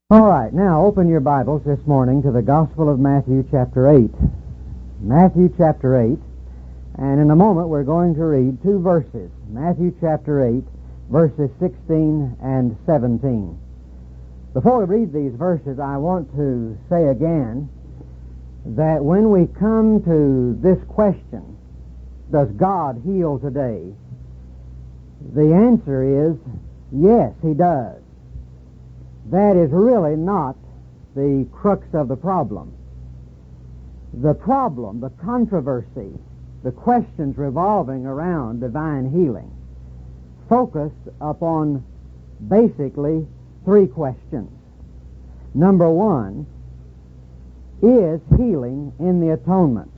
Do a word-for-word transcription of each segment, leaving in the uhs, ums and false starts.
All right, now open your Bibles this morning to the Gospel of Matthew chapter eight. Matthew chapter eight, and in a moment we're going to read two verses. Matthew chapter eight, verses sixteen and seventeen. Before we read these verses, I want to say again that when we come to this question, does God heal today? The answer is yes, He does. That is really not the crux of the problem. The problem, the controversy, the questions revolving around divine healing focus upon basically three questions. Number one, is healing in the atonement?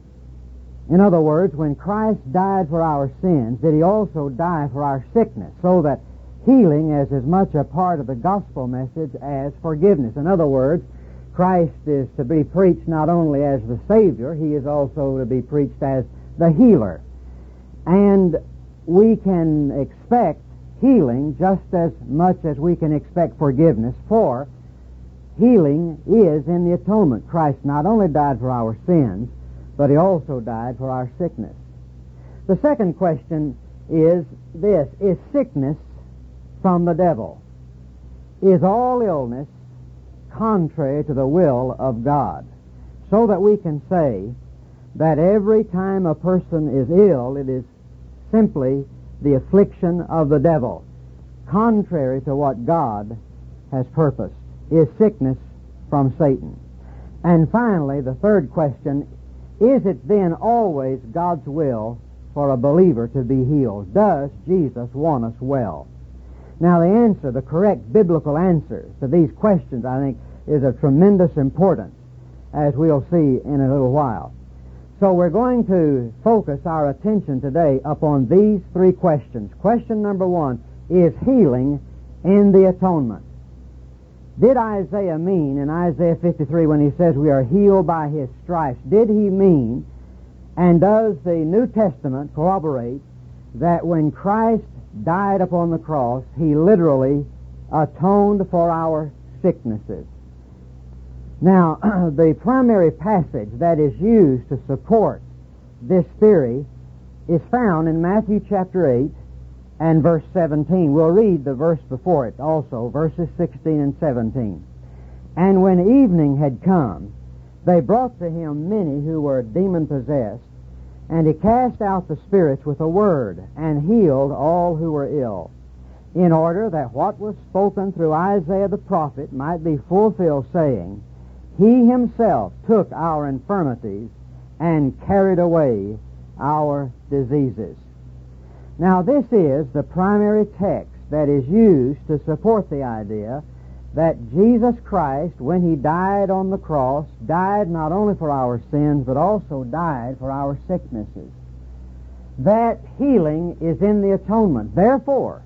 In other words, when Christ died for our sins, did He also die for our sickness, so that healing is as much a part of the gospel message as forgiveness? In other words, Christ is to be preached not only as the Savior, He is also to be preached as the healer. And we can expect healing just as much as we can expect forgiveness, for healing is in the atonement. Christ not only died for our sins, but He also died for our sickness. The second question is this: is sickness from the devil? Is all illness contrary to the will of God? So that we can say that every time a person is ill, it is simply the affliction of the devil, contrary to what God has purposed. Is sickness from Satan? And finally, the third question: is it then always God's will for a believer to be healed? Does Jesus want us well? Now, the answer, the correct biblical answer to these questions, I think, is of tremendous importance, as we'll see in a little while. So we're going to focus our attention today upon these three questions. Question number one: is healing in the atonement? Did Isaiah mean in Isaiah fifty-three, when he says we are healed by His stripes, did he mean, and does the New Testament corroborate, that when Christ died upon the cross, He literally atoned for our sicknesses? Now, the primary passage that is used to support this theory is found in Matthew chapter eight and verse seventeen. We'll read the verse before it also, verses sixteen and seventeen. And when evening had come, they brought to Him many who were demon-possessed, and He cast out the spirits with a word, and healed all who were ill, in order that what was spoken through Isaiah the prophet might be fulfilled, saying, He Himself took our infirmities and carried away our diseases. Now, this is the primary text that is used to support the idea that Jesus Christ, when He died on the cross, died not only for our sins, but also died for our sicknesses. That healing is in the atonement. Therefore,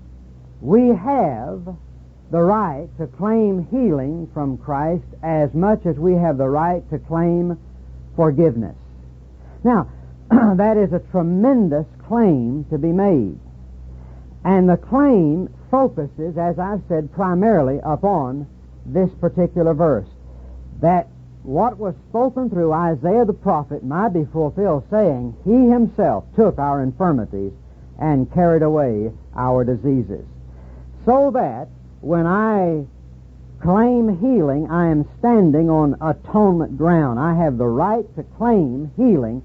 we have the right to claim healing from Christ as much as we have the right to claim forgiveness. Now, that is a tremendous claim to be made. And the claim focuses, as I've said, primarily upon this particular verse, that what was spoken through Isaiah the prophet might be fulfilled, saying, He Himself took our infirmities and carried away our diseases. So that when I claim healing, I am standing on atonement ground. I have the right to claim healing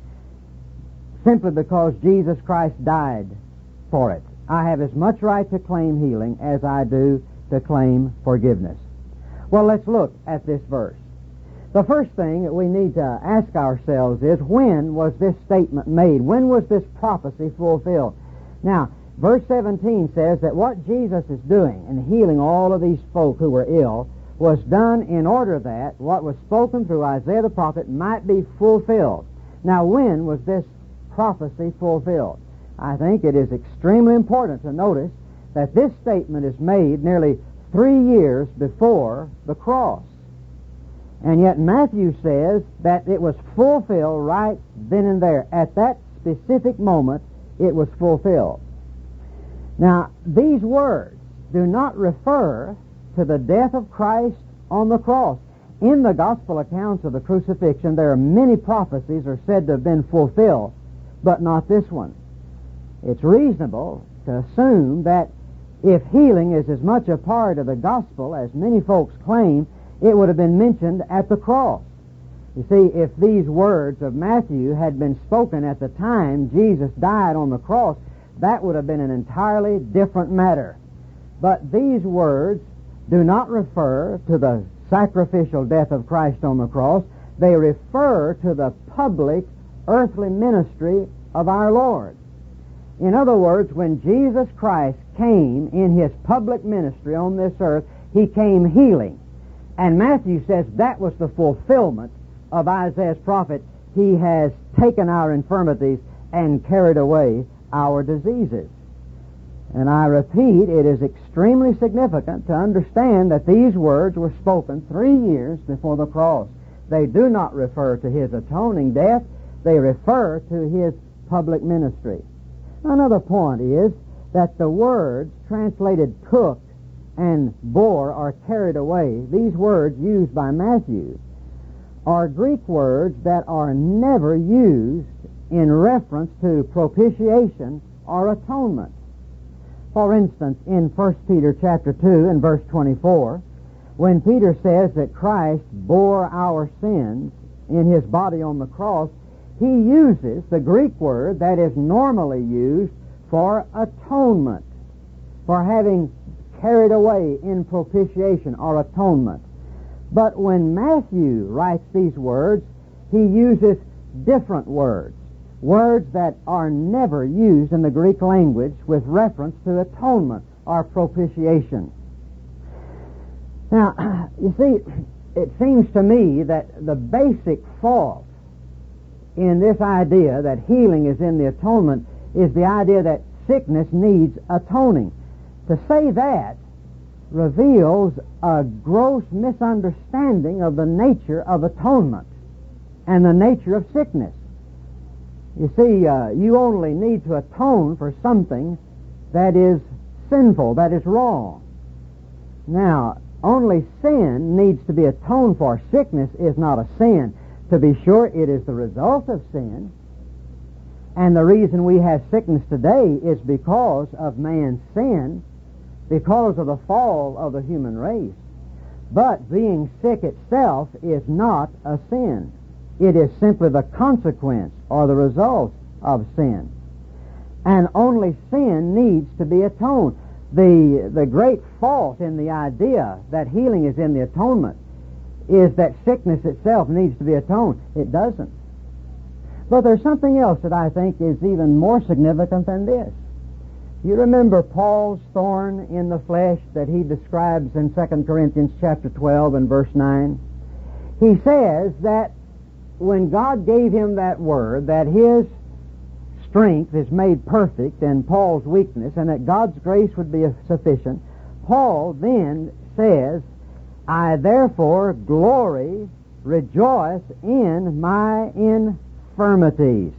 simply because Jesus Christ died for it. I have as much right to claim healing as I do to claim forgiveness. Well, let's look at this verse. The first thing that we need to ask ourselves is, when was this statement made? When was this prophecy fulfilled? Now, verse seventeen says that what Jesus is doing in healing all of these folk who were ill was done in order that what was spoken through Isaiah the prophet might be fulfilled. Now, when was this prophecy fulfilled? I think it is extremely important to notice that this statement is made nearly three years before the cross. And yet Matthew says that it was fulfilled right then and there. At that specific moment, it was fulfilled. Now, these words do not refer to the death of Christ on the cross. In the gospel accounts of the crucifixion, there are many prophecies are said to have been fulfilled, but not this one. It's reasonable to assume that if healing is as much a part of the gospel as many folks claim, it would have been mentioned at the cross. You see, if these words of Matthew had been spoken at the time Jesus died on the cross, that would have been an entirely different matter. But these words do not refer to the sacrificial death of Christ on the cross. They refer to the public earthly ministry of our Lord. In other words, when Jesus Christ came in His public ministry on this earth, He came healing. And Matthew says that was the fulfillment of Isaiah's prophet. He has taken our infirmities and carried away our diseases. And I repeat, it is extremely significant to understand that these words were spoken three years before the cross. They do not refer to His atoning death. They refer to His public ministry. Another point is that the words translated took and bore or carried away, these words used by Matthew, are Greek words that are never used in reference to propitiation or atonement. For instance, in First Peter chapter two and verse twenty-four, when Peter says that Christ bore our sins in His body on the cross, he uses the Greek word that is normally used for atonement, for having carried away in propitiation or atonement. But when Matthew writes these words, he uses different words, words that are never used in the Greek language with reference to atonement or propitiation. Now, you see, it seems to me that the basic fault in this idea that healing is in the atonement is the idea that sickness needs atoning. To say that reveals a gross misunderstanding of the nature of atonement and the nature of sickness. You see, uh, you only need to atone for something that is sinful, that is wrong. Now, only sin needs to be atoned for. Sickness is not a sin. To be sure, it is the result of sin. And the reason we have sickness today is because of man's sin, because of the fall of the human race. But being sick itself is not a sin. It is simply the consequence or the result of sin. And only sin needs to be atoned. The, the great fault in the idea that healing is in the atonement is that sickness itself needs to be atoned. It doesn't. But there's something else that I think is even more significant than this. You remember Paul's thorn in the flesh that he describes in Second Corinthians chapter twelve and verse nine? He says that when God gave him that word, that his strength is made perfect in Paul's weakness, and that God's grace would be sufficient, Paul then says, I therefore glory, rejoice in my infirmities.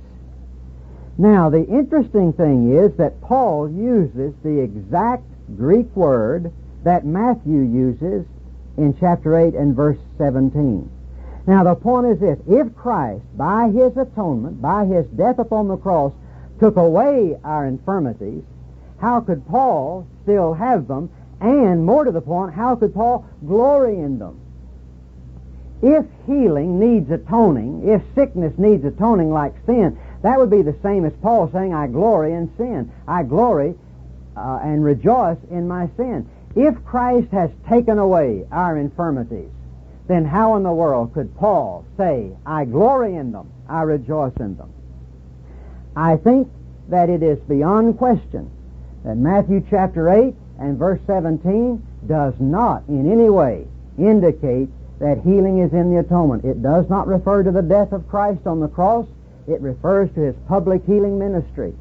Now, the interesting thing is that Paul uses the exact Greek word that Matthew uses in chapter eight and verse seventeen. Now, the point is this: if Christ, by His atonement, by His death upon the cross, took away our infirmities, how could Paul still have them? And more to the point, how could Paul glory in them? If healing needs atoning, if sickness needs atoning like sin, that would be the same as Paul saying, I glory in sin. I glory uh, and rejoice in my sin. If Christ has taken away our infirmities, then how in the world could Paul say, I glory in them, I rejoice in them? I think that it is beyond question that Matthew chapter eight and verse seventeen does not in any way indicate that healing is in the atonement. It does not refer to the death of Christ on the cross. It refers to His public healing ministry.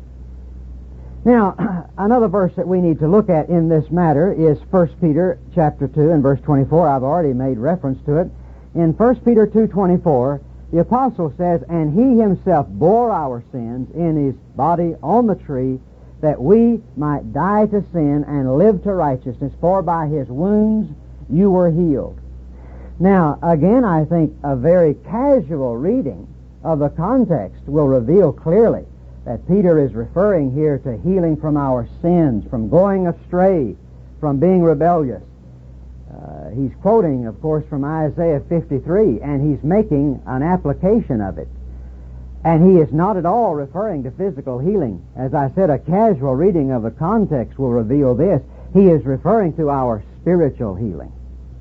Now, another verse that we need to look at in this matter is First Peter chapter two and verse twenty-four. I've already made reference to it. In First Peter two twenty-four, the apostle says, And He Himself bore our sins in His body on the tree, that we might die to sin and live to righteousness. For by His wounds you were healed. Now, again, I think a very casual reading of the context will reveal clearly that Peter is referring here to healing from our sins, from going astray, from being rebellious. Uh, he's quoting, of course, from Isaiah fifty-three, and he's making an application of it. And he is not at all referring to physical healing. As I said, a casual reading of the context will reveal this. He is referring to our spiritual healing.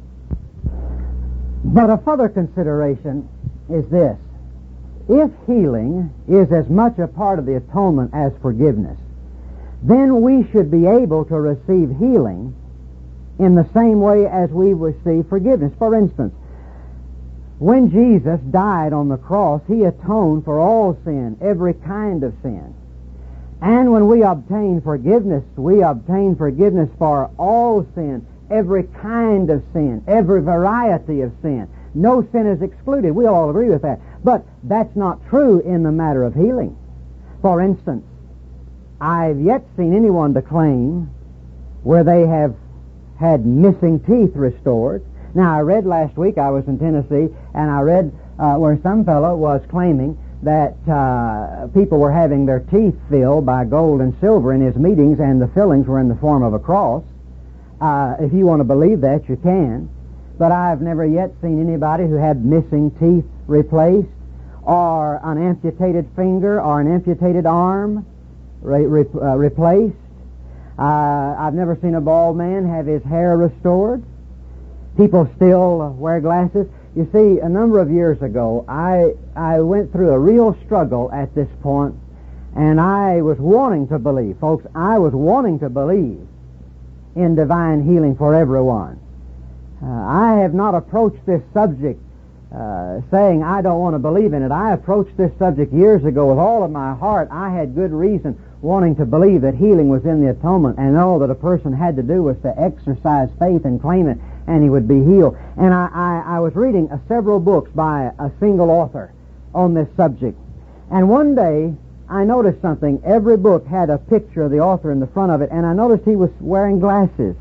But a further consideration is this. If healing is as much a part of the atonement as forgiveness, then we should be able to receive healing in the same way as we receive forgiveness. For instance, when Jesus died on the cross, He atoned for all sin, every kind of sin. And when we obtain forgiveness, we obtain forgiveness for all sin, every kind of sin, every variety of sin. No sin is excluded. We all agree with that. But that's not true in the matter of healing. For instance, I've yet seen anyone to claim where they have had missing teeth restored. Now, I read last week, I was in Tennessee, and I read uh, where some fellow was claiming that uh, people were having their teeth filled by gold and silver in his meetings, and the fillings were in the form of a cross. Uh, if you want to believe that, you can. But I've never yet seen anybody who had missing teeth replaced, or an amputated finger, or an amputated arm re- re- uh, replaced. Uh, I've never seen a bald man have his hair restored. People still wear glasses. You see, a number of years ago, I I went through a real struggle at this point, and I was wanting to believe, folks, I was wanting to believe in divine healing for everyone. Uh, I have not approached this subject uh, saying I don't want to believe in it. I approached this subject years ago with all of my heart. I had good reason wanting to believe that healing was in the atonement, and all that a person had to do was to exercise faith and claim it, and he would be healed. And I, I, I was reading uh, several books by a single author on this subject. And one day, I noticed something. Every book had a picture of the author in the front of it, and I noticed he was wearing glasses.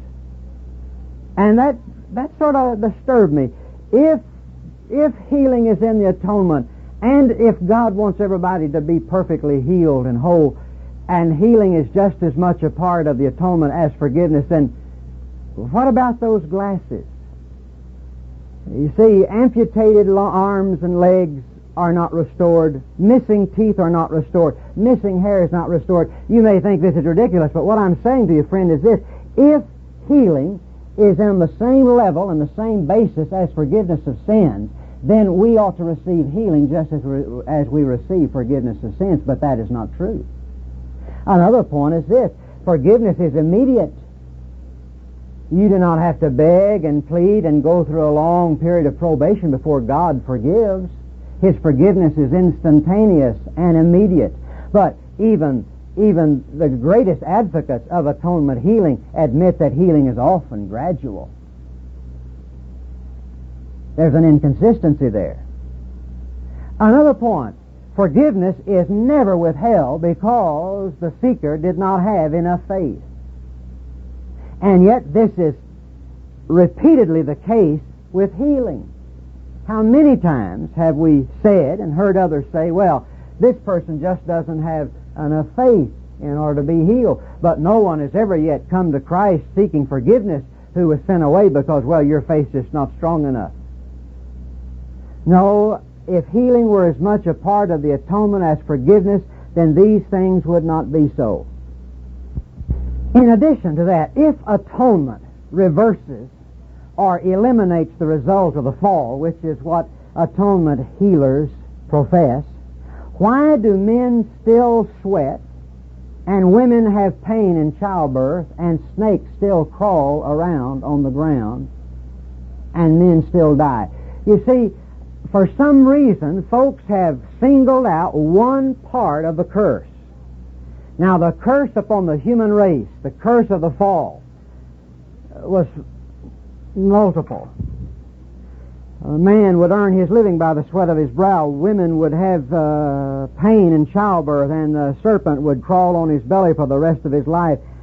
And that that sort of disturbed me. If if healing is in the atonement, and if God wants everybody to be perfectly healed and whole, and healing is just as much a part of the atonement as forgiveness, then what about those glasses? You see, amputated arms and legs are not restored. Missing teeth are not restored. Missing hair is not restored. You may think this is ridiculous, but what I'm saying to you, friend, is this. If healing is on the same level and the same basis as forgiveness of sins, then we ought to receive healing just as, re- as we receive forgiveness of sins, but that is not true. Another point is this. Forgiveness is immediate. You do not have to beg and plead and go through a long period of probation before God forgives. His forgiveness is instantaneous and immediate. But even even the greatest advocates of atonement healing admit that healing is often gradual. There's an inconsistency there. Another point. Forgiveness is never withheld because the seeker did not have enough faith. And yet this is repeatedly the case with healing. How many times have we said and heard others say, well, this person just doesn't have enough faith in order to be healed. But no one has ever yet come to Christ seeking forgiveness who was sent away because, well, your faith's just not strong enough. No, if healing were as much a part of the atonement as forgiveness, then these things would not be so. In addition to that, if atonement reverses or eliminates the result of the fall, which is what atonement healers profess, why do men still sweat and women have pain in childbirth and snakes still crawl around on the ground and men still die? You see, for some reason, folks have singled out one part of the curse. Now, the curse upon the human race, the curse of the fall, was multiple. A man would earn his living by the sweat of his brow. Women would have uh, pain in childbirth, and the serpent would crawl on his belly for the rest of his life.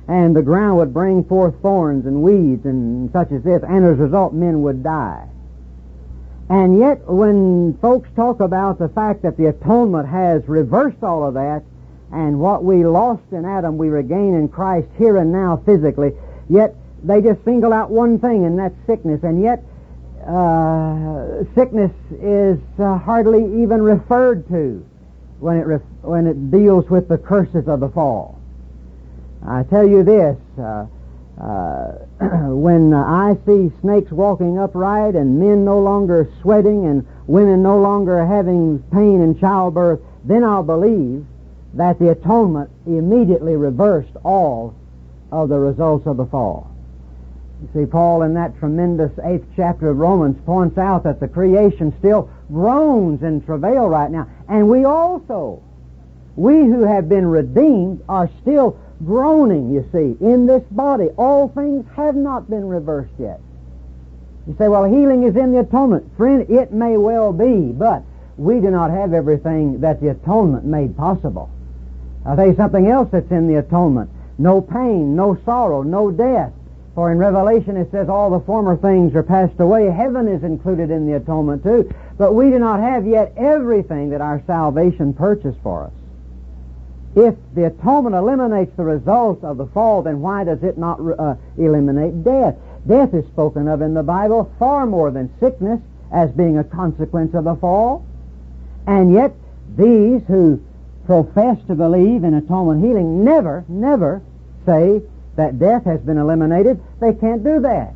and the ground would bring forth thorns and weeds and such as this, and as a result men would die. And yet when folks talk about the fact that the atonement has reversed all of that, and what we lost in Adam we regain in Christ here and now physically, yet they just single out one thing, and that's sickness. And yet uh, sickness is uh, hardly even referred to when it ref- when it deals with the curses of the fall. I tell you this, uh, uh, when I see snakes walking upright and men no longer sweating and women no longer having pain in childbirth, then I'll believe that the atonement immediately reversed all of the results of the fall. You see, Paul in that tremendous eighth chapter of Romans points out that the creation still groans in travail right now. And we also, we who have been redeemed, are still groaning, you see, in this body. All things have not been reversed yet. You say, well, healing is in the atonement. Friend, it may well be, but we do not have everything that the atonement made possible. I'll tell you something else that's in the atonement. No pain, no sorrow, no death. For in Revelation it says all the former things are passed away. Heaven is included in the atonement too. But we do not have yet everything that our salvation purchased for us. If the atonement eliminates the result of the fall, then why does it not uh, eliminate death? Death is spoken of in the Bible far more than sickness as being a consequence of the fall. And yet these who profess to believe in atonement healing never, never say that death has been eliminated. They can't do that.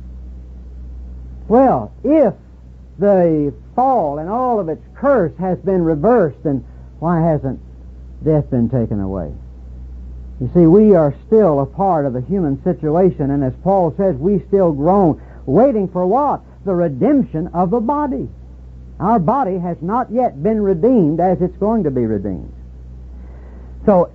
Well, if the fall and all of its curse has been reversed, then why hasn't death been taken away? You see, we are still a part of the human situation, and as Paul says, we still groan, waiting for what? The redemption of the body. Our body has not yet been redeemed as it's going to be redeemed. So,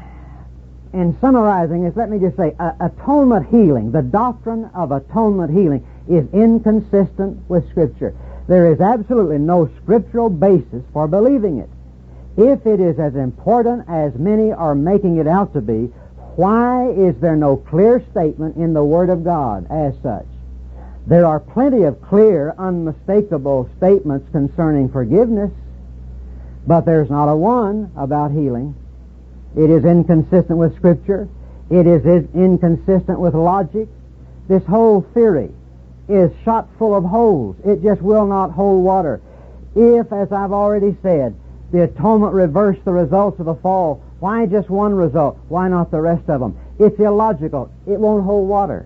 in summarizing this, let me just say, uh, atonement healing, the doctrine of atonement healing, is inconsistent with Scripture. There is absolutely no scriptural basis for believing it. If it is as important as many are making it out to be, why is there no clear statement in the Word of God as such? There are plenty of clear, unmistakable statements concerning forgiveness, but there's not a one about healing. It is inconsistent with Scripture. It is inconsistent with logic. This whole theory is shot full of holes. It just will not hold water. If, as I've already said, the atonement reversed the results of the fall, why just one result? Why not the rest of them? It's illogical. It won't hold water.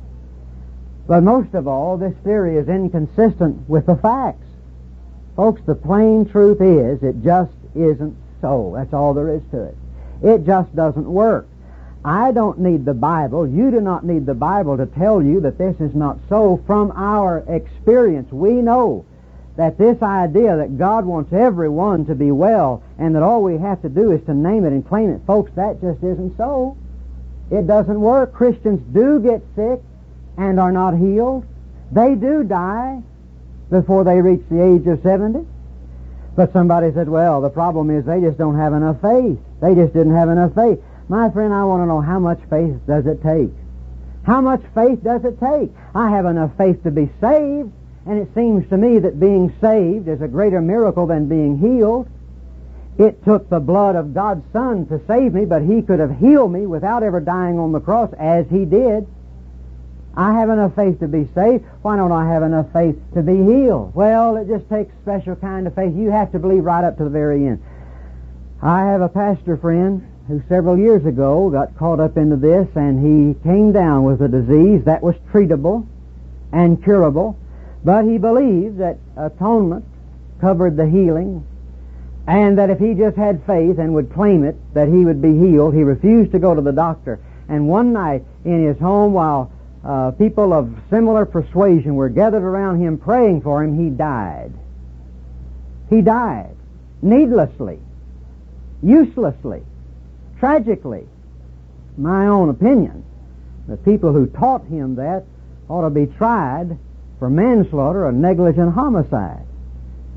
But most of all, this theory is inconsistent with the facts. Folks, the plain truth is it just isn't so. That's all there is to it. It just doesn't work. I don't need the Bible. You do not need the Bible to tell you that this is not so. From our experience, we know that this idea that God wants everyone to be well and that all we have to do is to name it and claim it, folks, that just isn't so. It doesn't work. Christians do get sick and are not healed. They do die before they reach the age of seventy. But somebody said, well, the problem is they just don't have enough faith. They just didn't have enough faith. My friend, I want to know, how much faith does it take? How much faith does it take? I have enough faith to be saved, and it seems to me that being saved is a greater miracle than being healed. It took the blood of God's Son to save me, but He could have healed me without ever dying on the cross, as He did. I have enough faith to be saved. Why don't I have enough faith to be healed? Well, it just takes a special kind of faith. You have to believe right up to the very end. I have a pastor friend who several years ago got caught up into this, and he came down with a disease that was treatable and curable, but he believed that atonement covered the healing, and that if he just had faith and would claim it, that he would be healed. He refused to go to the doctor. And one night in his home, while uh, people of similar persuasion were gathered around him praying for him, he died. He died needlessly, uselessly, tragically. My own opinion, the people who taught him that ought to be tried for manslaughter or negligent homicide.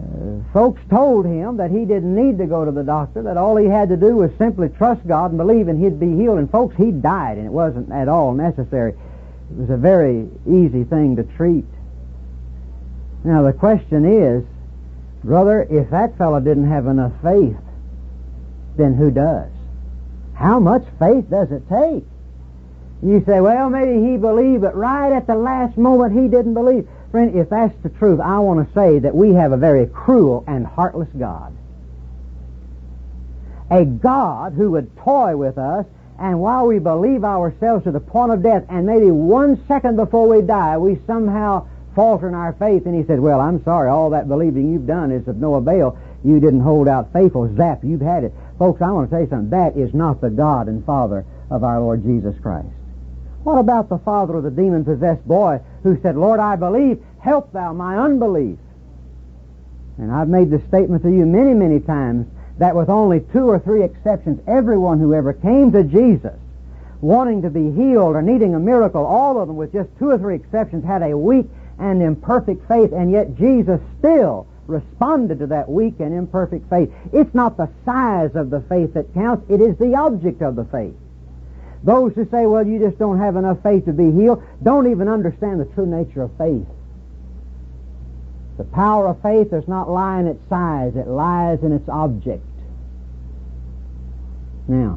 Uh, folks told him that he didn't need to go to the doctor, that all he had to do was simply trust God and believe and he'd be healed. And folks, he died, and it wasn't at all necessary. It was a very easy thing to treat. Now the question is, brother, if that fellow didn't have enough faith, then who does? How much faith does it take? You say, well, maybe he believed, but right at the last moment he didn't believe. Friend, if that's the truth, I want to say that we have a very cruel and heartless God. A God who would toy with us, and while we believe ourselves to the point of death, and maybe one second before we die, we somehow falter in our faith, and he says, well, I'm sorry, all that believing you've done is of no avail. You didn't hold out faithful. Zap, you've had it. Folks, I want to tell you something. That is not the God and Father of our Lord Jesus Christ. What about the father of the demon-possessed boy who said, Lord, I believe, help thou my unbelief? And I've made this statement to you many, many times, that with only two or three exceptions, everyone who ever came to Jesus wanting to be healed or needing a miracle, all of them with just two or three exceptions had a weak and imperfect faith, and yet Jesus still responded to that weak and imperfect faith. It's not the size of the faith that counts, it is the object of the faith. Those who say, well, you just don't have enough faith to be healed, don't even understand the true nature of faith. The power of faith does not lie in its size, it lies in its object. Now,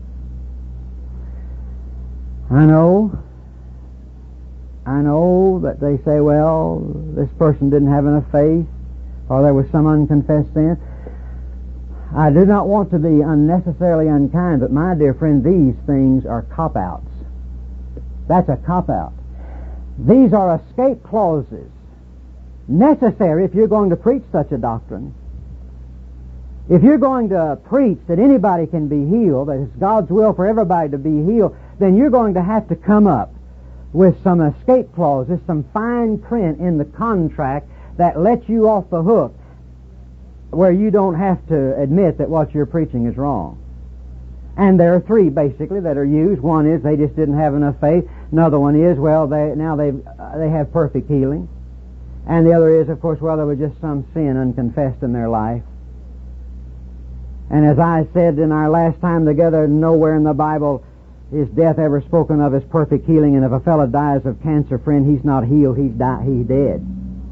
I know, I know that they say, well, this person didn't have enough faith, or there was some unconfessed sin. I do not want to be unnecessarily unkind, but my dear friend, these things are cop-outs. That's a cop-out. These are escape clauses necessary if you're going to preach such a doctrine. If you're going to preach that anybody can be healed, that it's God's will for everybody to be healed, then you're going to have to come up with some escape clauses, some fine print in the contract that lets you off the hook, where you don't have to admit that what you're preaching is wrong. And there are three basically that are used. One is they just didn't have enough faith. Another one is, well, they now they uh, they have perfect healing. And the other is, of course, well, there was just some sin unconfessed in their life. And as I said in our last time together, nowhere in the Bible is death ever spoken of as perfect healing. And if a fellow dies of cancer, friend, he's not healed, he's di- he's dead.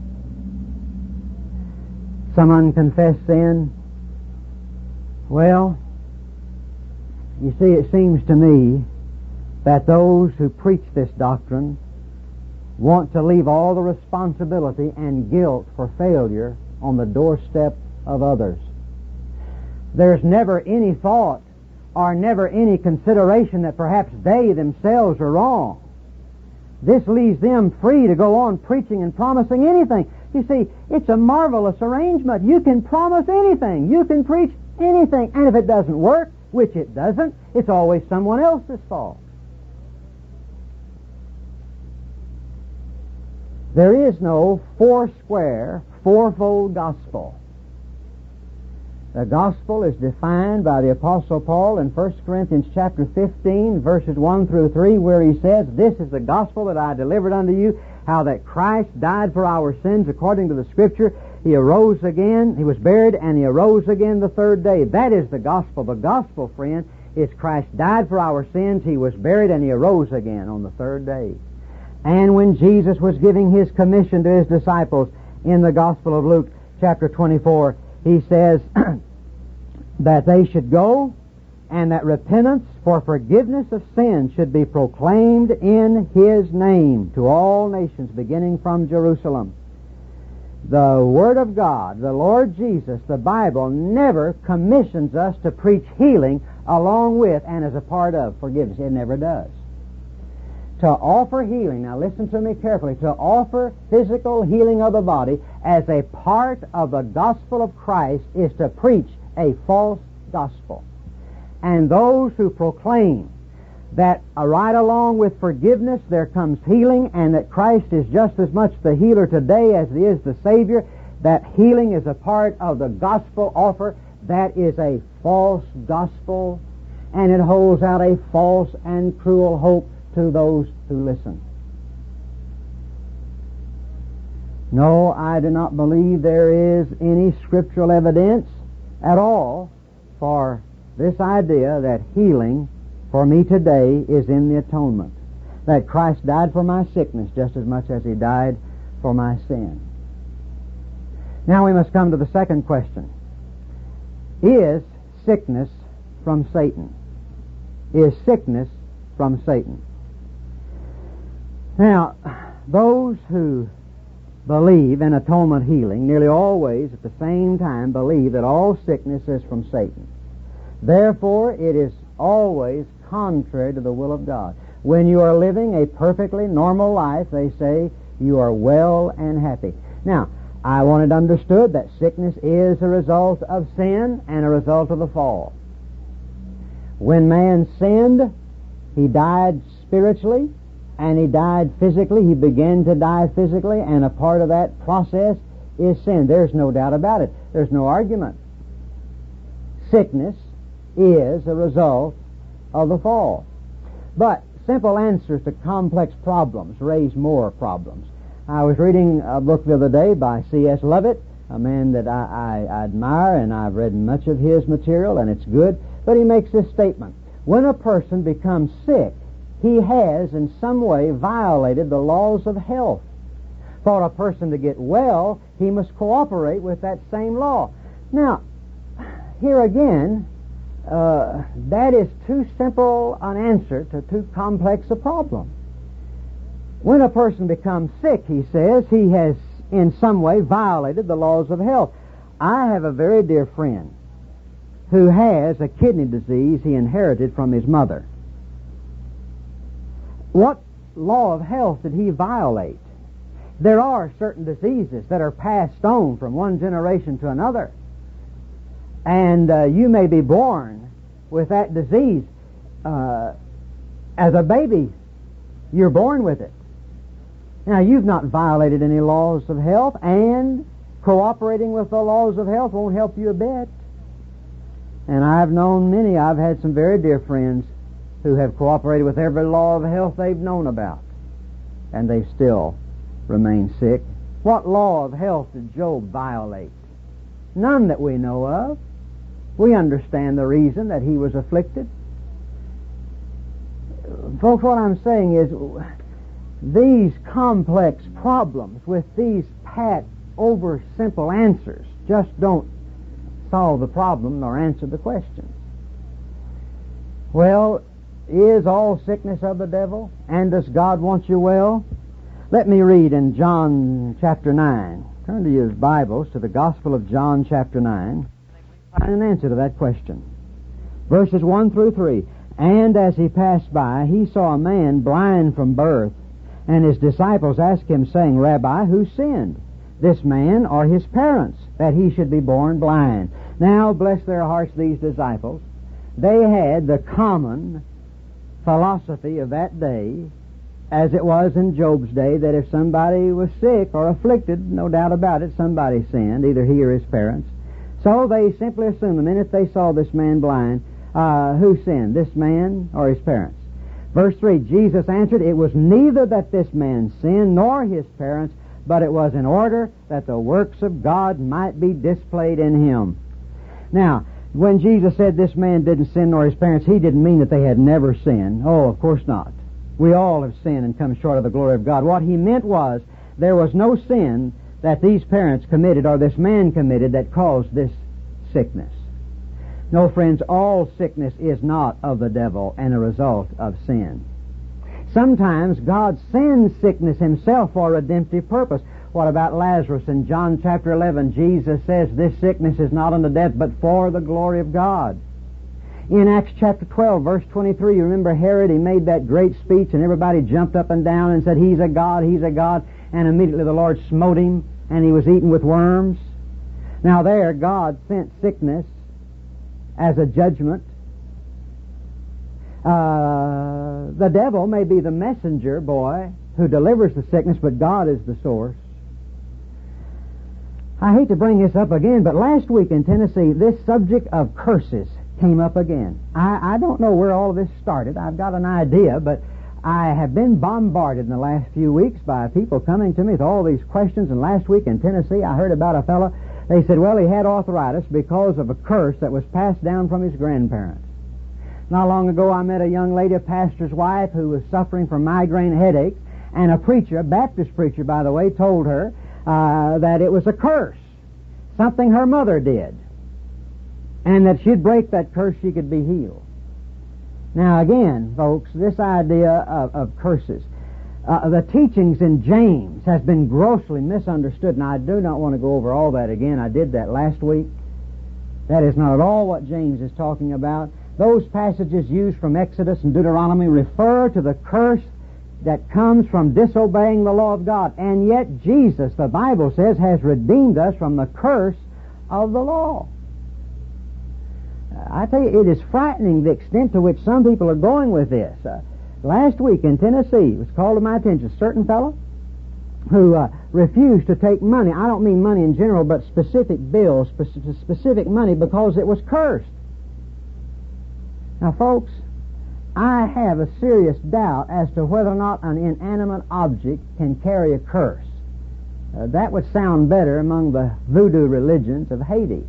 Some unconfessed sin. Well, you see, it seems to me that those who preach this doctrine want to leave all the responsibility and guilt for failure on the doorstep of others. There's never any thought or never any consideration that perhaps they themselves are wrong. This leaves them free to go on preaching and promising anything. You see, it's a marvelous arrangement. You can promise anything. You can preach anything. And if it doesn't work, which it doesn't, it's always someone else's fault. There is no four-square, fourfold gospel. The gospel is defined by the Apostle Paul in First Corinthians chapter fifteen, verses one through three, where he says, "This is the gospel that I delivered unto you, how that Christ died for our sins according to the Scripture. He arose again, he was buried, and he arose again the third day." That is the gospel. The gospel, friend, is Christ died for our sins, he was buried, and he arose again on the third day. And when Jesus was giving his commission to his disciples in the Gospel of Luke chapter twenty-four, he says that they should go and that repentance for forgiveness of sins should be proclaimed in his name to all nations, beginning from Jerusalem. The Word of God, the Lord Jesus, the Bible, never commissions us to preach healing along with and as a part of forgiveness. It never does. To offer healing, now listen to me carefully, to offer physical healing of the body as a part of the gospel of Christ is to preach a false gospel. And those who proclaim that uh, right along with forgiveness there comes healing, and that Christ is just as much the healer today as he is the Savior, that healing is a part of the gospel offer, that is a false gospel, and it holds out a false and cruel hope to those who listen. No, I do not believe there is any scriptural evidence at all for this idea that healing for me today is in the atonement. That Christ died for my sickness just as much as He died for my sin. Now we must come to the second question. Is sickness from Satan? Is sickness from Satan? Now, those who believe in atonement healing nearly always at the same time believe that all sickness is from Satan. Therefore, it is always contrary to the will of God. When you are living a perfectly normal life, they say you are well and happy. Now, I want it understood that sickness is a result of sin and a result of the fall. When man sinned, he died spiritually and he died physically. He began to die physically, and a part of that process is sin. There's no doubt about it. There's no argument. Sickness is a result of the fall. But simple answers to complex problems raise more problems. I was reading a book the other day by C S Lovett, a man that I, I admire, and I've read much of his material, and it's good. But he makes this statement. When a person becomes sick, he has in some way violated the laws of health. For a person to get well, he must cooperate with that same law. Now, here again, uh, that is too simple an answer to too complex a problem. When a person becomes sick, he says, he has in some way violated the laws of health. I have a very dear friend who has a kidney disease he inherited from his mother. What law of health did he violate? There are certain diseases that are passed on from one generation to another. And uh, you may be born with that disease uh, as a baby. You're born with it. Now, you've not violated any laws of health, and cooperating with the laws of health won't help you a bit. And I've known many, I've had some very dear friends who have cooperated with every law of health they've known about, and they've still remained sick. What law of health did Job violate? None that we know of. We understand the reason that he was afflicted. Folks, what I'm saying is, these complex problems with these pat, over simple answers just don't solve the problem nor answer the question. Well, is all sickness of the devil? And does God want you well? Let me read in John chapter nine. Turn to your Bibles to the Gospel of John chapter nine. Find an answer to that question. Verses one through three. And as he passed by, he saw a man blind from birth. And his disciples asked him, saying, Rabbi, who sinned, this man or his parents, that he should be born blind? Now, bless their hearts, these disciples. They had the common philosophy of that day, as it was in Job's day, that if somebody was sick or afflicted, no doubt about it, somebody sinned, either he or his parents. So they simply assumed the minute they saw this man blind, uh, who sinned, this man or his parents? Verse three, Jesus answered, it was neither that this man sinned nor his parents, but it was in order that the works of God might be displayed in him. Now, when Jesus said this man didn't sin nor his parents, he didn't mean that they had never sinned. Oh, of course not. We all have sinned and come short of the glory of God. What he meant was there was no sin that these parents committed or this man committed that caused this sickness. No, friends, all sickness is not of the devil and a result of sin. Sometimes God sends sickness himself for a redemptive purpose. What about Lazarus? In John chapter eleven, Jesus says this sickness is not unto death, but for the glory of God. In Acts chapter twelve, verse twenty-three, you remember Herod, he made that great speech and everybody jumped up and down and said, he's a god, he's a god, and immediately the Lord smote him and he was eaten with worms. Now there, God sent sickness as a judgment. Uh, the devil may be the messenger boy who delivers the sickness, but God is the source. I hate to bring this up again, but last week in Tennessee, this subject of curses came up again. I, I don't know where all of this started. I've got an idea, but I have been bombarded in the last few weeks by people coming to me with all these questions, and last week in Tennessee I heard about a fellow. They said, well, he had arthritis because of a curse that was passed down from his grandparents. Not long ago I met a young lady, a pastor's wife, who was suffering from migraine headaches, and a preacher, a Baptist preacher, by the way, told her uh, that it was a curse, something her mother did, and that she'd break that curse, she could be healed. Now again, folks, this idea of, of curses, uh, the teachings in James has been grossly misunderstood, and I do not want to go over all that again. I did that last week. That is not at all what James is talking about. Those passages used from Exodus and Deuteronomy refer to the curse that comes from disobeying the law of God. And yet Jesus, the Bible says, has redeemed us from the curse of the law. I tell you, it is frightening the extent to which some people are going with this. Uh, last week in Tennessee, it was called to my attention, a certain fellow who uh, refused to take money. I don't mean money in general, but specific bills, spe- specific money, because it was cursed. Now, folks, I have a serious doubt as to whether or not an inanimate object can carry a curse. Uh, that would sound better among the voodoo religions of Haiti.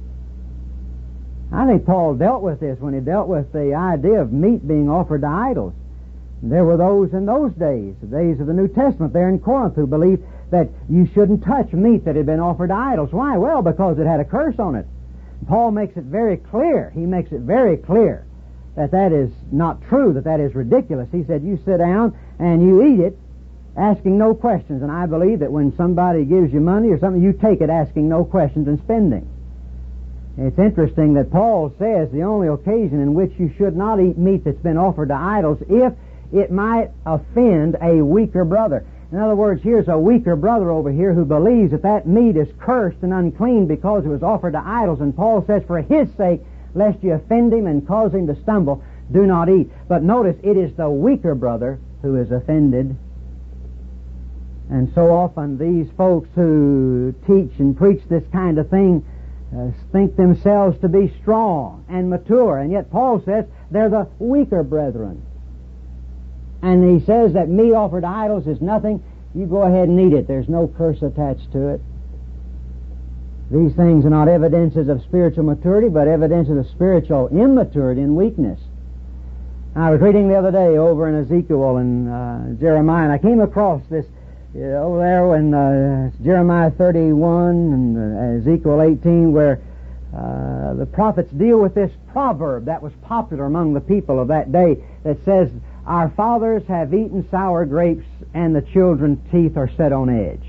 I think Paul dealt with this when he dealt with the idea of meat being offered to idols. There were those in those days, the days of the New Testament there in Corinth, who believed that you shouldn't touch meat that had been offered to idols. Why? Well, because it had a curse on it. Paul makes it very clear. He makes it very clear that that is not true, that that is ridiculous. He said, you sit down and you eat it asking no questions. And I believe that when somebody gives you money or something, you take it asking no questions and spending. It's interesting that Paul says the only occasion in which you should not eat meat that's been offered to idols if it might offend a weaker brother. In other words, here's a weaker brother over here who believes that that meat is cursed and unclean because it was offered to idols. And Paul says, for his sake, lest you offend him and cause him to stumble, do not eat. But notice, it is the weaker brother who is offended. And so often these folks who teach and preach this kind of thing uh, think themselves to be strong and mature. And yet Paul says they're the weaker brethren. And he says that meat offered to idols is nothing. You go ahead and eat it. There's no curse attached to it. These things are not evidences of spiritual maturity, but evidences of spiritual immaturity and weakness. I was reading the other day over in Ezekiel and uh, Jeremiah, and I came across this uh, over there when uh, Jeremiah thirty-one and uh, Ezekiel eighteen, where uh, the prophets deal with this proverb that was popular among the people of that day that says, our fathers have eaten sour grapes and the children's teeth are set on edge.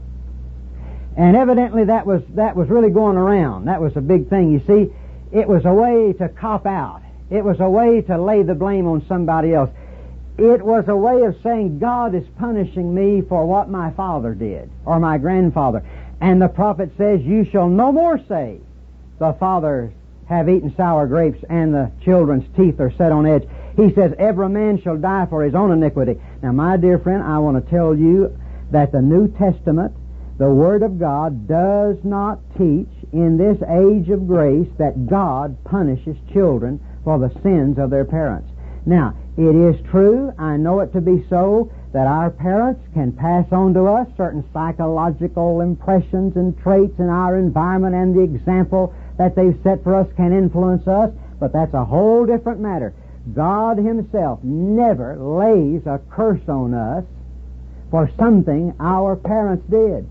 And evidently that was that was really going around. That was a big thing. You see, it was a way to cop out. It was a way to lay the blame on somebody else. It was a way of saying, God is punishing me for what my father did, or my grandfather. And the prophet says, you shall no more say, the fathers have eaten sour grapes and the children's teeth are set on edge. He says, every man shall die for his own iniquity. Now, my dear friend, I want to tell you that the New Testament, the Word of God, does not teach in this age of grace that God punishes children for the sins of their parents. Now, it is true, I know it to be so, that our parents can pass on to us certain psychological impressions and traits in our environment, and the example that they've set for us can influence us, but that's a whole different matter. God Himself never lays a curse on us for something our parents did.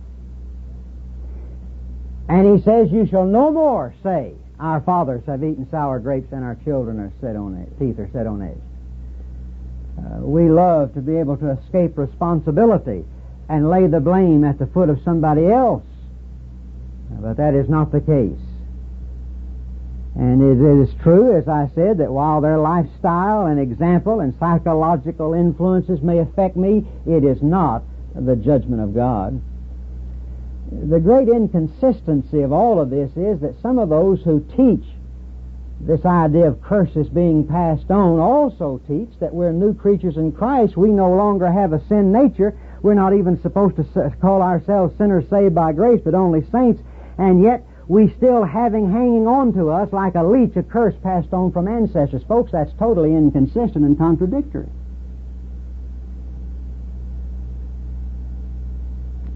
And He says, you shall no more say, our fathers have eaten sour grapes and our children are set on edge, teeth are set on edge. Uh, we love to be able to escape responsibility and lay the blame at the foot of somebody else. But that is not the case. And it is true, as I said, that while their lifestyle and example and psychological influences may affect me, it is not the judgment of God. The great inconsistency of all of this is that some of those who teach this idea of curses being passed on also teach that we're new creatures in Christ. We no longer have a sin nature. We're not even supposed to call ourselves sinners saved by grace, but only saints. And yet we still having hanging on to us like a leech a curse passed on from ancestors. Folks, that's totally inconsistent and contradictory.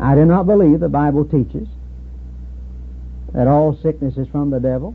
I do not believe the Bible teaches that all sickness is from the devil,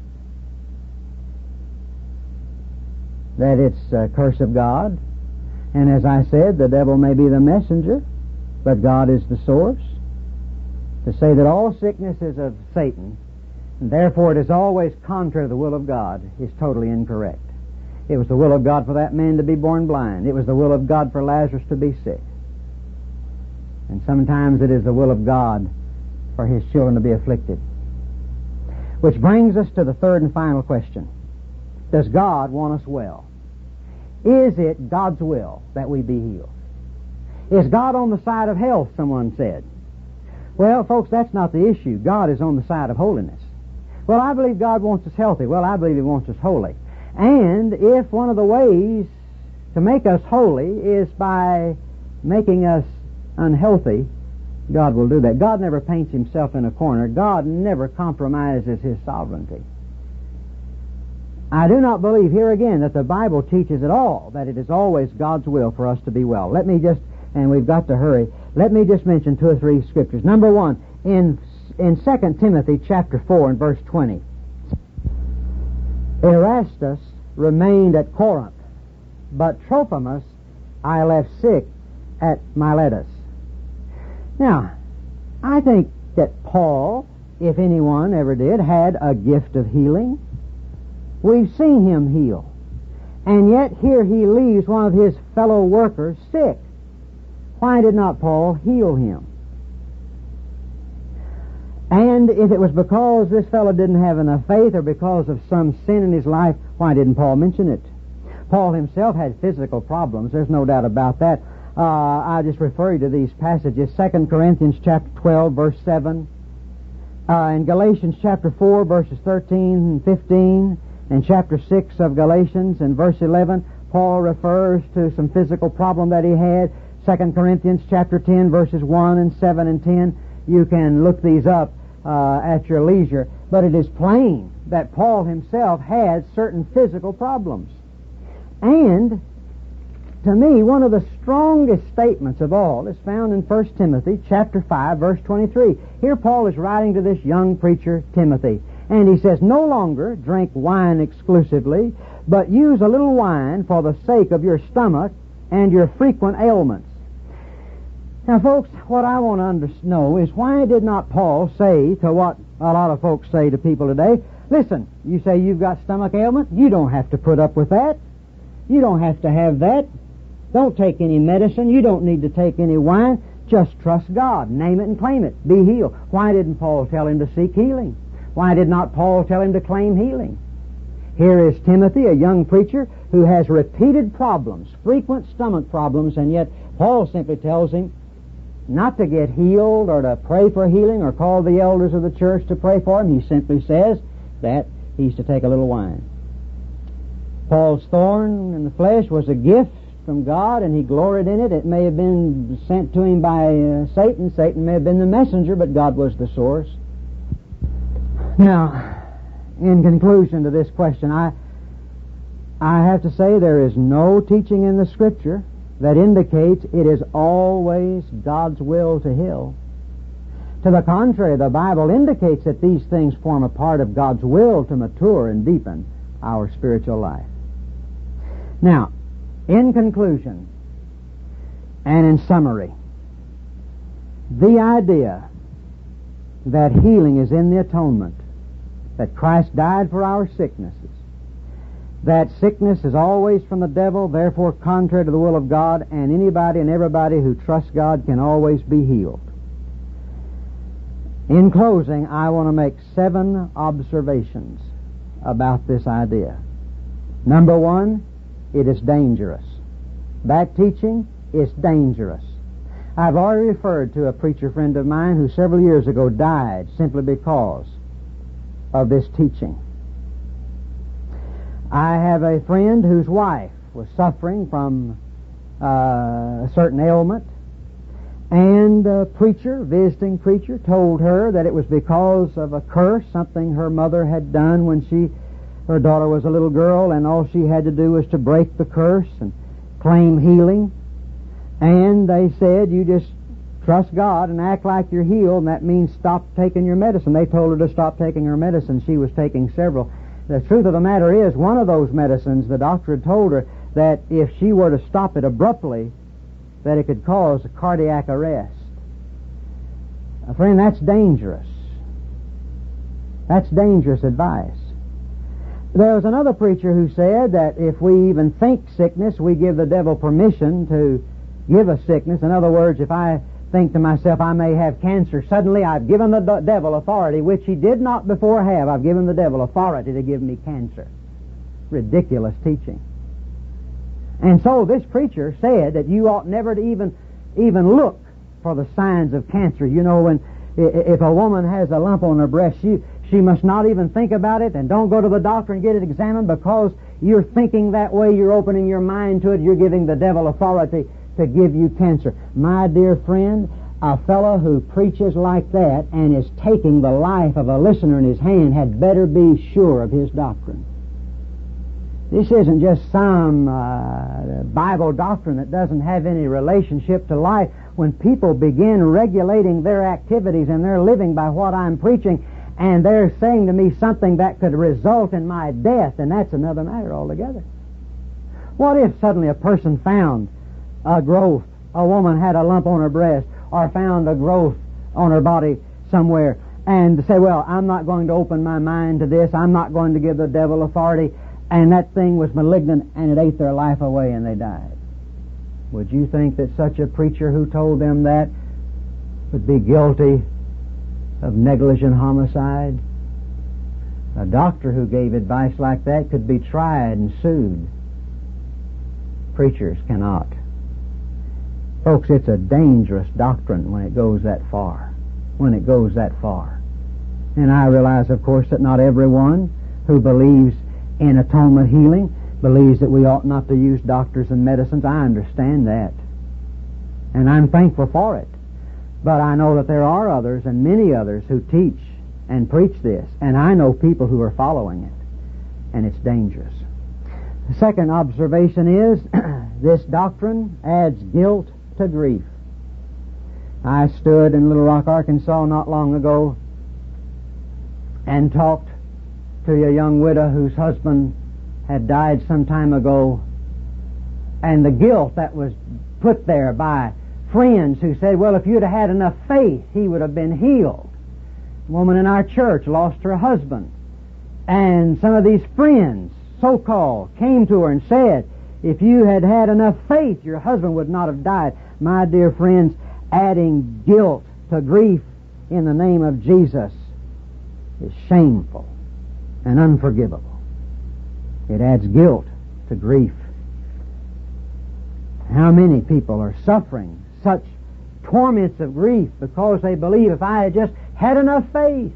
that it's a curse of God. And as I said, the devil may be the messenger, but God is the source. To say that all sickness is of Satan, and therefore it is always contrary to the will of God, is totally incorrect. It was the will of God for that man to be born blind. It was the will of God for Lazarus to be sick. And sometimes it is the will of God for His children to be afflicted. Which brings us to the third and final question. Does God want us well? Is it God's will that we be healed? Is God on the side of health, someone said. Well, folks, that's not the issue. God is on the side of holiness. Well, I believe God wants us healthy. Well, I believe He wants us holy. And if one of the ways to make us holy is by making us unhealthy, God will do that. God never paints Himself in a corner. God never compromises His sovereignty. I do not believe here again that the Bible teaches at all that it is always God's will for us to be well. Let me just, and we've got to hurry, let me just mention two or three scriptures. Number one, in in Second Timothy chapter four and verse twenty, Erastus remained at Corinth, but Trophimus I left sick at Miletus. Now, I think that Paul, if anyone ever did, had a gift of healing. We've seen him heal. And yet here he leaves one of his fellow workers sick. Why did not Paul heal him? And if it was because this fellow didn't have enough faith or because of some sin in his life, why didn't Paul mention it? Paul himself had physical problems. There's no doubt about that. Uh, I'll just refer you to these passages. Second Corinthians chapter twelve, verse seven. Uh, in Galatians chapter four, verses thirteen and fifteen. In chapter six of Galatians, in verse eleven, Paul refers to some physical problem that he had. Second Corinthians chapter ten, verses one and seven and ten. You can look these up uh, at your leisure. But it is plain that Paul himself had certain physical problems. And, to me, one of the strongest statements of all is found in First Timothy chapter five, verse twenty-three. Here Paul is writing to this young preacher, Timothy. And he says, no longer drink wine exclusively, but use a little wine for the sake of your stomach and your frequent ailments. Now, folks, what I want to under- know is why did not Paul say to what a lot of folks say to people today, listen, you say you've got stomach ailment, you don't have to put up with that. You don't have to have that. Don't take any medicine. You don't need to take any wine. Just trust God. Name it and claim it. Be healed. Why didn't Paul tell him to seek healing? Why did not Paul tell him to claim healing? Here is Timothy, a young preacher, who has repeated problems, frequent stomach problems, and yet Paul simply tells him not to get healed or to pray for healing or call the elders of the church to pray for him. He simply says that he's to take a little wine. Paul's thorn in the flesh was a gift from God, and he gloried in it. It may have been sent to him by uh, Satan. Satan may have been the messenger, but God was the source. Now, in conclusion to this question, I I have to say there is no teaching in the Scripture that indicates it is always God's will to heal. To the contrary, the Bible indicates that these things form a part of God's will to mature and deepen our spiritual life. Now, in conclusion and in summary, the idea that healing is in the atonement, that Christ died for our sicknesses, that sickness is always from the devil, therefore contrary to the will of God, and anybody and everybody who trusts God can always be healed. In closing, I want to make seven observations about this idea. Number one, it is dangerous. That teaching is dangerous. I've already referred to a preacher friend of mine who several years ago died simply because of this teaching. I have a friend whose wife was suffering from uh, a certain ailment, and a preacher, visiting preacher, told her that it was because of a curse, something her mother had done when she, her daughter was a little girl, and all she had to do was to break the curse and claim healing. And they said, you just trust God and act like you're healed, and that means stop taking your medicine. They told her to stop taking her medicine. She was taking several. The truth of the matter is, one of those medicines, the doctor had told her that if she were to stop it abruptly, that it could cause a cardiac arrest. Uh, friend, that's dangerous. That's dangerous advice. There was another preacher who said that if we even think sickness, we give the devil permission to give us sickness. In other words, if I think to myself I may have cancer, suddenly I've given the de- devil authority, which he did not before have. I've given the devil authority to give me cancer. Ridiculous teaching. And so this preacher said that you ought never to even even look for the signs of cancer. You know, when if a woman has a lump on her breast, she she must not even think about it, and don't go to the doctor and get it examined, because you're thinking that way, you're opening your mind to it, you're giving the devil authority to give you cancer. My dear friend, a fellow who preaches like that and is taking the life of a listener in his hand had better be sure of his doctrine. This isn't just some uh, Bible doctrine that doesn't have any relationship to life. When people begin regulating their activities and they're living by what I'm preaching, and they're saying to me something that could result in my death, and that's another matter altogether. What if suddenly a person found a growth, a woman had a lump on her breast, or found a growth on her body somewhere, and say, well, I'm not going to open my mind to this, I'm not going to give the devil authority, and that thing was malignant, and it ate their life away, and they died. Would you think that such a preacher who told them that would be guilty of negligent homicide? A doctor who gave advice like that could be tried and sued. Preachers cannot. Folks, it's a dangerous doctrine when it goes that far. When it goes that far. And I realize, of course, that not everyone who believes in atonement healing believes that we ought not to use doctors and medicines. I understand that. And I'm thankful for it. But I know that there are others, and many others, who teach and preach this. And I know people who are following it. And it's dangerous. The second observation is, this doctrine adds guilt to grief. I stood in Little Rock, Arkansas not long ago and talked to a young widow whose husband had died some time ago, and the guilt that was put there by friends who said, well, if you'd have had enough faith, he would have been healed. A woman in our church lost her husband, and some of these friends, so-called, came to her and said, if you had had enough faith, your husband would not have died. My dear friends, adding guilt to grief in the name of Jesus is shameful and unforgivable. It adds guilt to grief. How many people are suffering such torments of grief because they believe, if I had just had enough faith?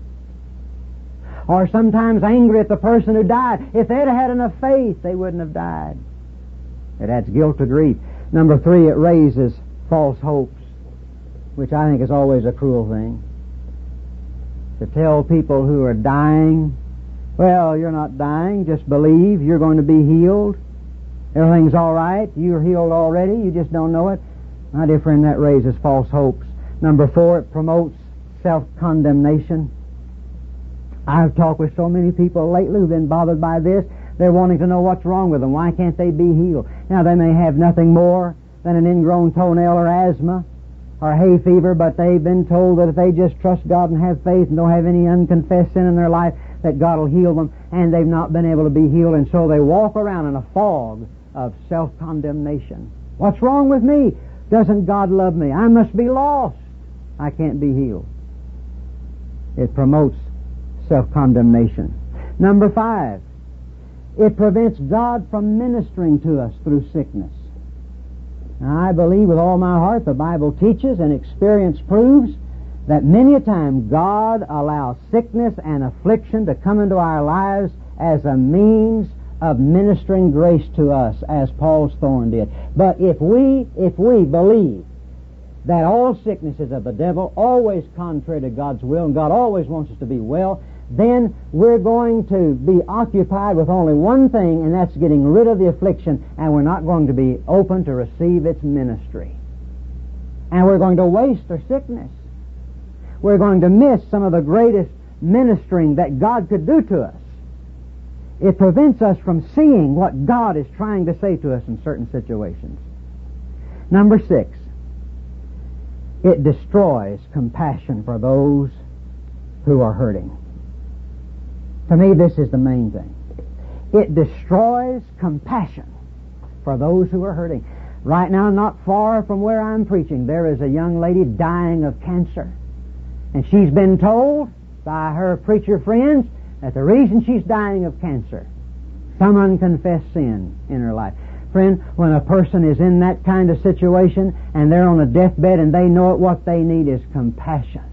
Or sometimes angry at the person who died. If they'd have had enough faith, they wouldn't have died. It adds guilt to grief. Number three, it raises false hopes, which I think is always a cruel thing. To tell people who are dying, well, you're not dying, just believe, you're going to be healed. Everything's all right, you're healed already, you just don't know it. My dear friend, that raises false hopes. Number four, it promotes self-condemnation. I've talked with so many people lately who've been bothered by this. They're wanting to know what's wrong with them. Why can't they be healed? Now, they may have nothing more than an ingrown toenail or asthma or hay fever, but they've been told that if they just trust God and have faith and don't have any unconfessed sin in their life, that God will heal them, and they've not been able to be healed, and so they walk around in a fog of self-condemnation. What's wrong with me? Doesn't God love me? I must be lost. I can't be healed. It promotes self-condemnation. Number five, it prevents God from ministering to us through sickness. Now, I believe with all my heart the Bible teaches and experience proves that many a time God allows sickness and affliction to come into our lives as a means of ministering grace to us, as Paul's thorn did. But if we, if we believe that all sickness is of the devil, always contrary to God's will, and God always wants us to be well, then we're going to be occupied with only one thing, and that's getting rid of the affliction, and we're not going to be open to receive its ministry. And we're going to waste their sickness. We're going to miss some of the greatest ministering that God could do to us. It prevents us from seeing what God is trying to say to us in certain situations. Number six, it destroys compassion for those who are hurting. To me, this is the main thing. It destroys compassion for those who are hurting. Right now, not far from where I'm preaching, there is a young lady dying of cancer. And she's been told by her preacher friends that the reason she's dying of cancer, some unconfessed sin in her life. Friend, when a person is in that kind of situation and they're on a deathbed and they know it, what they need is compassion.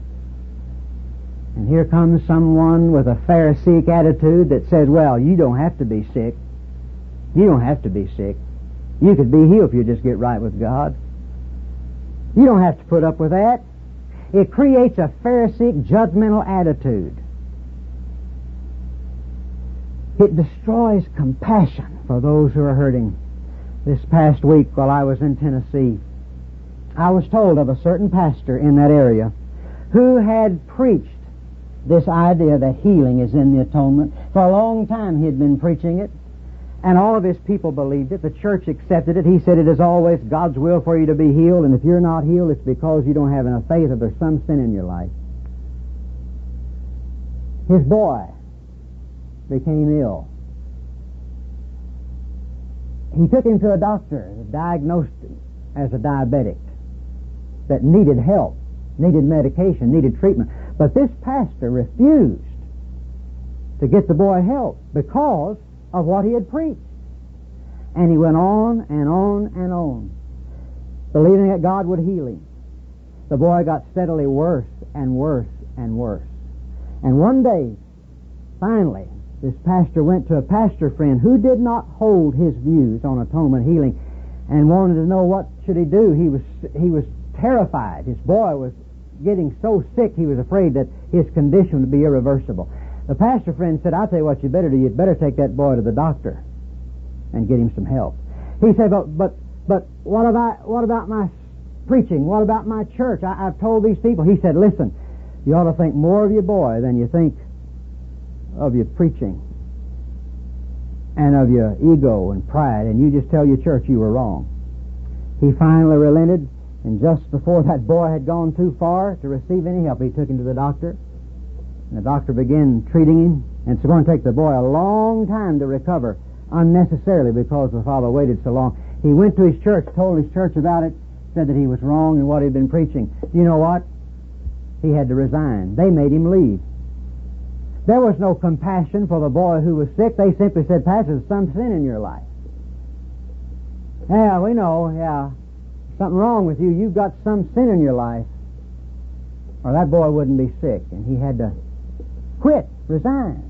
And here comes someone with a Pharisaic attitude that says, well, you don't have to be sick. You don't have to be sick. You could be healed if you just get right with God. You don't have to put up with that. It creates a Pharisaic judgmental attitude. It destroys compassion for those who are hurting. This past week while I was in Tennessee, I was told of a certain pastor in that area who had preached this idea that healing is in the atonement. For a long time he had been preaching it, and all of his people believed it. The church accepted it. He said it is always God's will for you to be healed, and if you're not healed, it's because you don't have enough faith or there's some sin in your life. His boy became ill. He took him to a doctor that diagnosed him as a diabetic that needed help, needed medication, needed treatment. But this pastor refused to get the boy help because of what he had preached. And he went on and on and on, believing that God would heal him. The boy got steadily worse and worse and worse. And one day, finally, this pastor went to a pastor friend who did not hold his views on atonement healing and wanted to know what should he do. He was he was terrified. His boy was getting so sick he was afraid that his condition would be irreversible. The pastor friend said, I'll tell you what you better do. You'd better take that boy to the doctor and get him some help. He said, but but but what about what about my preaching? What about my church? I, I've told these people. He said, listen, you ought to think more of your boy than you think of your preaching and of your ego and pride, and you just tell your church you were wrong. He finally relented, and just before that boy had gone too far to receive any help, he took him to the doctor, and the doctor began treating him, and it's going to take the boy a long time to recover unnecessarily because the father waited so long. He went to his church, told his church about it, said that he was wrong in what he'd been preaching. You know what? He had to resign. They made him leave. There was no compassion for the boy who was sick. They simply said, Pastor, there's some sin in your life. Yeah, we know, yeah. Something wrong with you. You've got some sin in your life. Or that boy wouldn't be sick. And he had to quit, resign.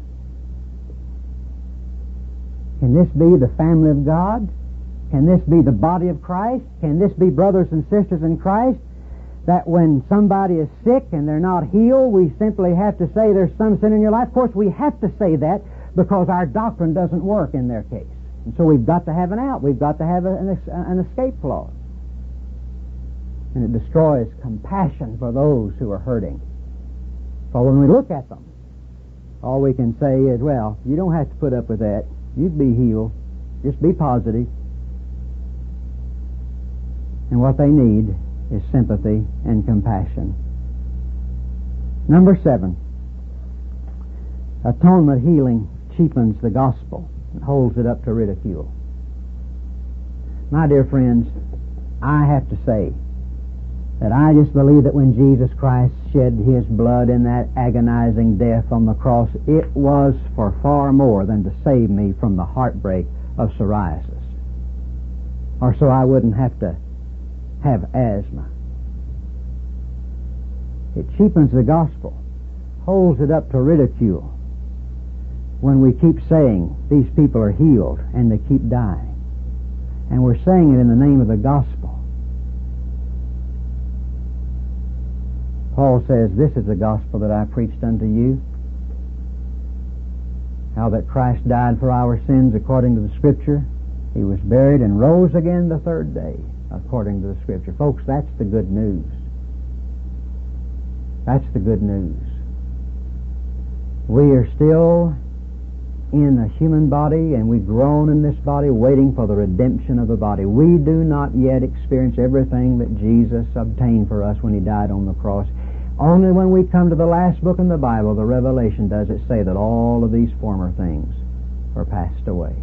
Can this be the family of God? Can this be the body of Christ? Can this be brothers and sisters in Christ? That when somebody is sick and they're not healed, we simply have to say there's some sin in your life. Of course, we have to say that because our doctrine doesn't work in their case. And so we've got to have an out. We've got to have an, an escape clause. And it destroys compassion for those who are hurting. So when we look at them, all we can say is, well, you don't have to put up with that. You'd be healed. Just be positive. And what they need is sympathy and compassion. Number seven, atonement healing cheapens the gospel and holds it up to ridicule. My dear friends, I have to say that I just believe that when Jesus Christ shed his blood in that agonizing death on the cross, it was for far more than to save me from the heartbreak of psoriasis, or so I wouldn't have to have asthma. It cheapens the gospel, holds it up to ridicule when we keep saying these people are healed and they keep dying. And we're saying it in the name of the gospel. Paul says, this is the gospel that I preached unto you, how that Christ died for our sins according to the Scripture. He was buried and rose again the third day according to the Scripture. Folks, that's the good news. That's the good news. We are still in a human body, and we groan in this body waiting for the redemption of the body. We do not yet experience everything that Jesus obtained for us when He died on the cross. Only when we come to the last book in the Bible, the Revelation, does it say that all of these former things are passed away.